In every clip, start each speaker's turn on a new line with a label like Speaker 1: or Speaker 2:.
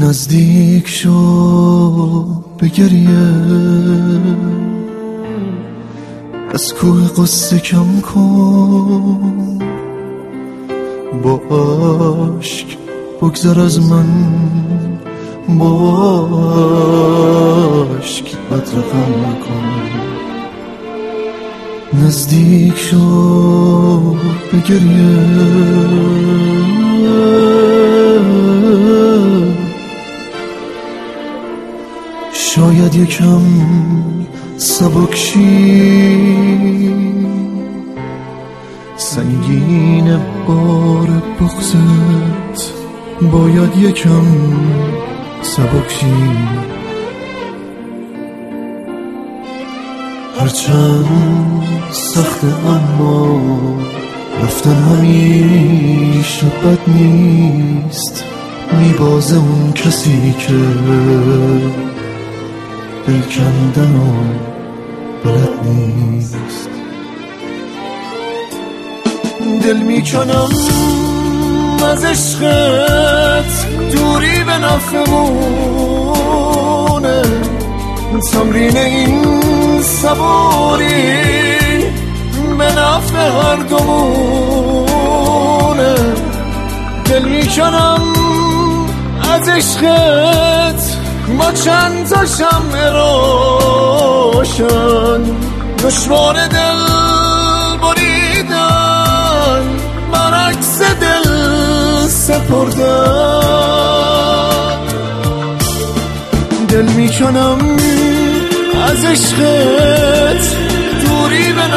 Speaker 1: نزدیک شو به گریه، از کوه قصه کم کن، با عشق بگذر از من، با عشق بدرقم کن. نزدیک شو به گریه، شاید یکم سبک شی، سنگین بار بغضت باید یکم سبک شی. هرچند سخته اما رفتن همیشه بد نیست، میبازه اون کسی که دل کندن و بلد نیست. دل میکنم از عشقت، دوری به نفعمونه، تمرین این صبوری به نفع هر دومونه. دل میکنم از عشقت ما چند تا شمع روشن، دشوار دل بریدن، برعکس دل سپردن. دل میکنم از عشقت، دوری به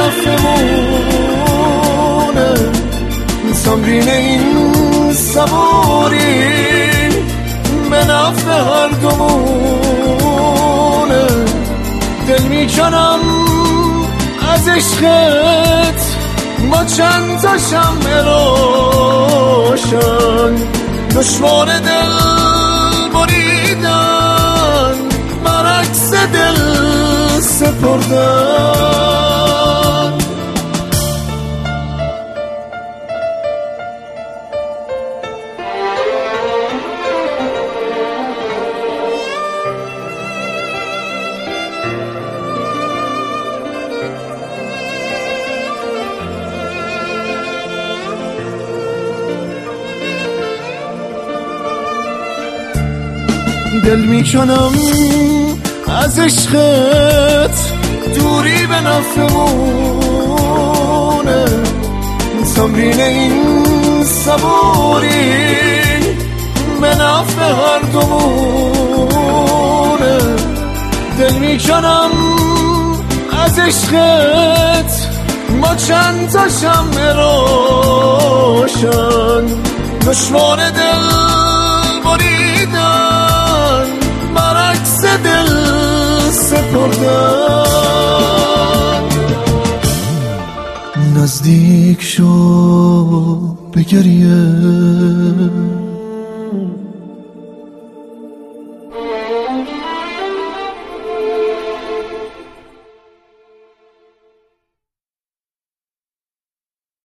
Speaker 1: نفعمونه، تمرین این صبوری به نفع هر دومونه. دل میکنم از عشقت ما چند تا شمع روشن، دشوار دل بریدن، برعکس دل سپردن. دل میکنم از عشقت، دوری به نفعمونه، تمرین این صبوری به نفع هر دومونه. دل میکنم از عشقت ما چند تا شمع روشن، دشوار دل بریدن، برعکس دل سپردن. نزدیک شو به گریه،